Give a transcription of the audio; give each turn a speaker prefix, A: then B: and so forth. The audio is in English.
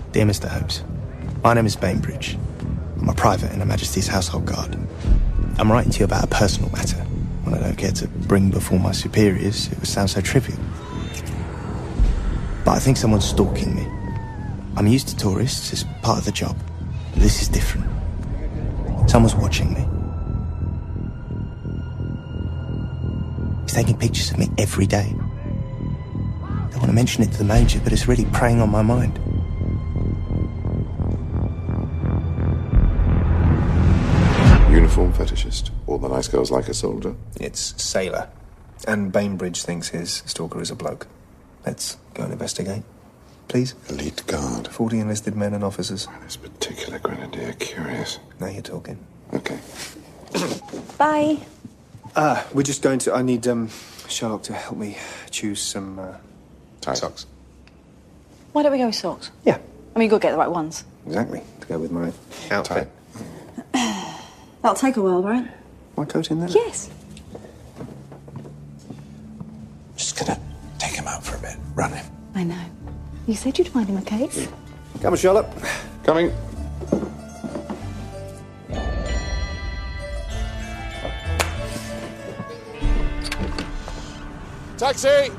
A: Dear Mr. Holmes, my name is Bainbridge. I'm a private in Her Majesty's Household Guard. I'm writing to you about a personal matter. When I don't care to bring before my superiors, it would sound so trivial. But I think someone's stalking me. I'm used to tourists, it's part of the job. But this is different. Someone's watching me. He's taking pictures of me every day. I don't want to mention it to the Major, but it's really preying on my mind.
B: Uniform fetishist. All the nice girls like a soldier.
C: It's Sailor. And Bainbridge thinks his stalker is a bloke. Let's go and investigate. Please?
B: Elite guard.
C: 40 enlisted men and officers.
B: This particular grenadier, curious.
C: Now you're talking.
B: Okay.
D: Bye.
C: We're just going to... I need Sherlock to help me choose some socks.
D: Why don't we go with socks?
C: Yeah.
D: I mean, you've got to get the right ones.
C: Exactly. To go with my outfit.
D: That'll take a while, right?
C: My coat in there?
D: Yes.
A: Just gonna take him out for a bit, run him.
D: I know. You said you'd find him a case.
C: Come on, Sherlock.
B: Coming. Taxi!